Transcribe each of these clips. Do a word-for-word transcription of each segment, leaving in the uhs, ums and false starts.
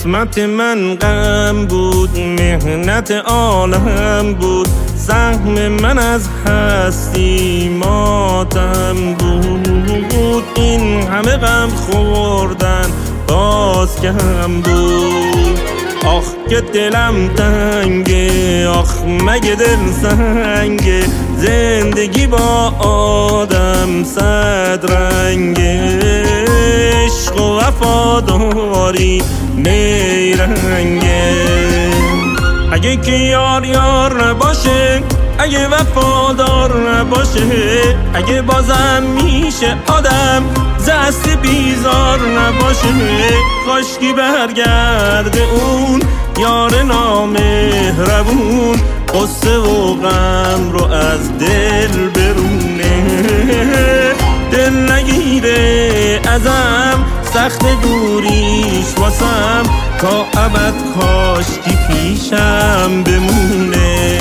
قسمت من غم بود، مهنت عالم بود، سهم من از هستی ماتم بود. این همه غم خوردن باز کم بود. آخ که دلم تنگه، آخ مگه دل سنگه، زندگی با آدم صد رنگه، عشق و وفاداری نیرنگه. اگه که یار یار نباشه، اگه وفادار نباشه، اگه بازم میشه آدم دست بیزار نباشه، کاشکی برگرده اون یار نامهربون، قصه و غم رو از دل برونه. دل نگیره ازم سخت دوریش واسم، تا ابد کاشکی پیشم بمونه.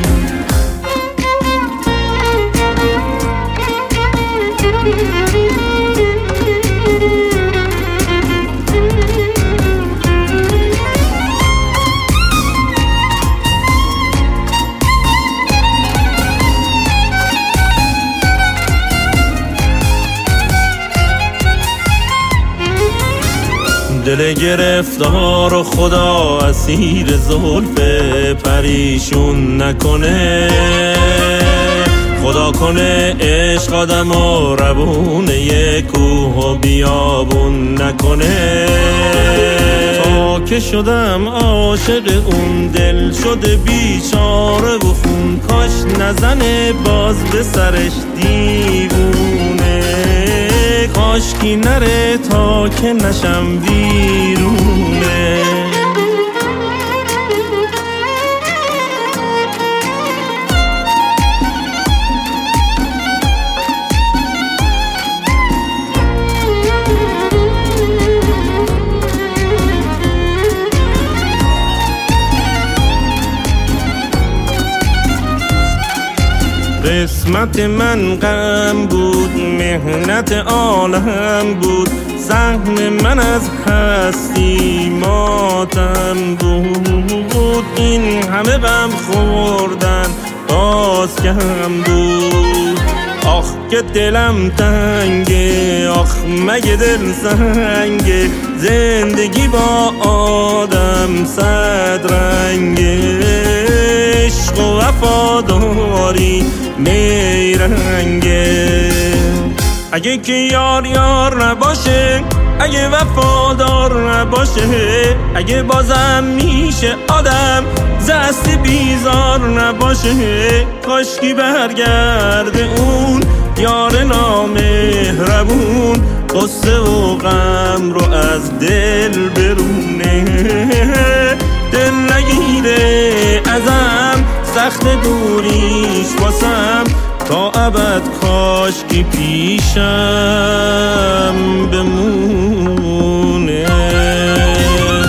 دل گرفتار و خدا اسیر زلف پریشون نکنه، خدا کنه عشق آدم و روونه کوه و بیابون نکنه. تا که شدم عاشق اون دل شده بیچاره و خون، کاش نزنه باز به سرش دیوونه، کاشکی نره تا که نشم ویرونه. قسمت من غم بود، مهنت عالم بود، سهم من از هستی ماتم بود. این همه غم خوردن باز کم بود. آخ که دلم تنگه، آخ مگه دل سنگه، زندگی با آدم صد رنگه، عشق و وفاداری نیرنگه. اگه که یار یار نباشه، اگه وفادار نباشه، اگه بازم میشه آدم دست بیزار نباشه، کاشکی برگرده اون یار نامهربون، قصه و غم رو از دل برونه. دل نگیره ازم سخت دوریش واسم، تا ابد کاشکی پیشم بمونه.